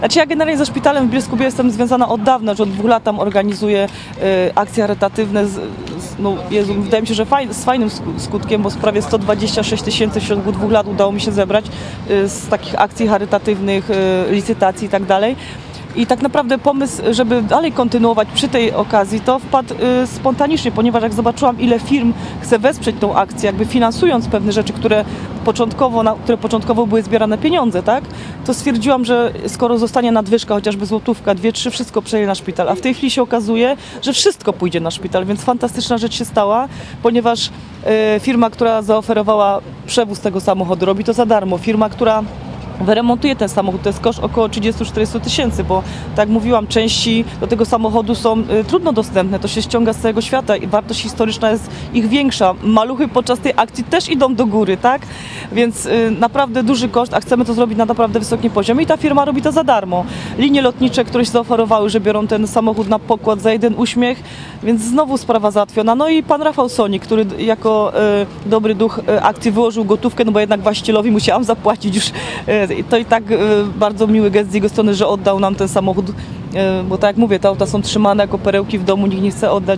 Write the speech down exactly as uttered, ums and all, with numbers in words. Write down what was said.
Znaczy ja generalnie ze szpitalem w Bielsku-Białej jestem związana od dawna, że od dwóch lat tam organizuję y, akcje charytatywne, z, z, no Jezu, wydaje mi się, że faj, z fajnym skutkiem, bo z prawie sto dwadzieścia sześć tysięcy w ciągu dwóch lat udało mi się zebrać y, z takich akcji charytatywnych, y, licytacji i tak dalej. I tak naprawdę pomysł, żeby dalej kontynuować przy tej okazji, to wpadł y, spontanicznie, ponieważ jak zobaczyłam, ile firm chce wesprzeć tą akcję, jakby finansując pewne rzeczy, które początkowo, na które początkowo były zbierane pieniądze, tak, to stwierdziłam, że skoro zostanie nadwyżka, chociażby złotówka, dwie, trzy, wszystko przejdzie na szpital. A w tej chwili się okazuje, że wszystko pójdzie na szpital, więc fantastyczna rzecz się stała, ponieważ y, firma, która zaoferowała przewóz tego samochodu, robi to za darmo. Firma, która wyremontuje ten samochód, to jest koszt około trzydzieści do czterdziestu tysięcy, bo tak jak mówiłam, części do tego samochodu są y, trudno dostępne, to się ściąga z całego świata i wartość historyczna jest ich większa. Maluchy podczas tej akcji też idą do góry, tak? Więc y, naprawdę duży koszt, a chcemy to zrobić na naprawdę wysokim poziomie i ta firma robi to za darmo. Linie lotnicze, które się zaoferowały, że biorą ten samochód na pokład za jeden uśmiech, więc znowu sprawa załatwiona. No i pan Rafał Sonik, który jako y, dobry duch y, akcji wyłożył gotówkę, no bo jednak właścicielowi musiałam zapłacić już y, to i tak y, bardzo miły gest z jego strony, że oddał nam ten samochód, y, bo tak jak mówię, te auta są trzymane jako perełki w domu, nikt nie chce oddać.